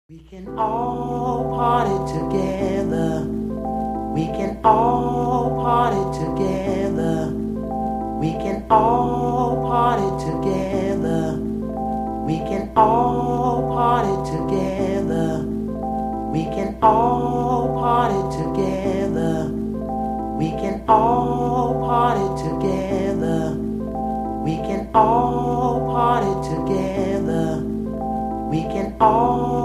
We can all party together. We can all party together. We can all party together. We can all party together. We can all party together. We can all party together. We can all party together. We can all